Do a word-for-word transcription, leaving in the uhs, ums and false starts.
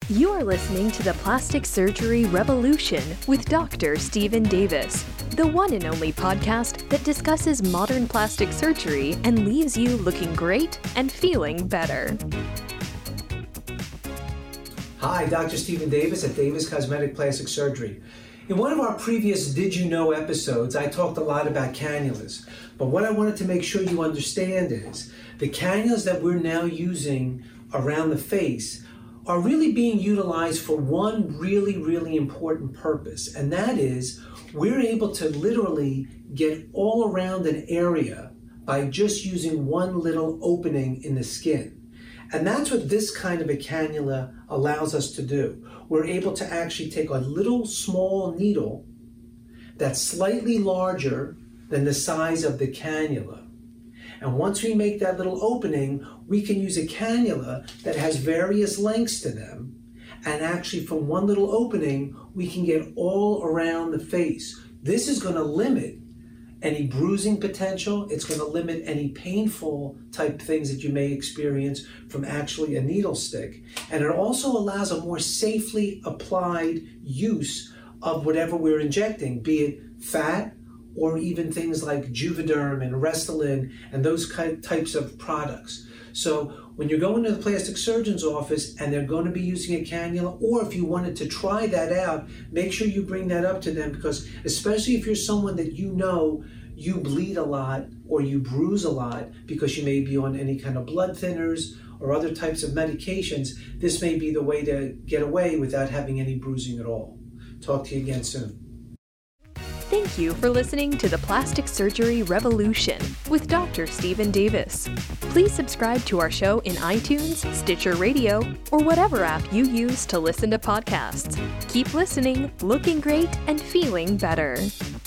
You are listening to the Plastic Surgery Revolution with Doctor Stephen Davis, the one and only podcast that discusses modern plastic surgery and leaves you looking great and feeling better. Hi, Doctor Stephen Davis at Davis Cosmetic Plastic Surgery. In one of our previous Did You Know episodes, I talked a lot about cannulas. But what I wanted to make sure you understand is the cannulas that we're now using around the face are really being utilized for one really, really important purpose. And that is we're able to literally get all around an area by just using one little opening in the skin. And that's what this kind of a cannula allows us to do. We're able to actually take a little small needle that's slightly larger than the size of the cannula. And once we make that little opening, we can use a cannula that has various lengths to them. And actually from one little opening, we can get all around the face. This is going to limit any bruising potential. It's going to limit any painful type things that you may experience from actually a needle stick. And it also allows a more safely applied use of whatever we're injecting, be it fat, or even things like Juvederm and Restylane and those types of products. So when you're going to the plastic surgeon's office and they're going to be using a cannula, or if you wanted to try that out, make sure you bring that up to them, because especially if you're someone that you know you bleed a lot or you bruise a lot because you may be on any kind of blood thinners or other types of medications, this may be the way to get away without having any bruising at all. Talk to you again soon. Thank you for listening to the Plastic Surgery Revolution with Doctor Stephen Davis. Please subscribe to our show in iTunes, Stitcher Radio, or whatever app you use to listen to podcasts. Keep listening, looking great, and feeling better.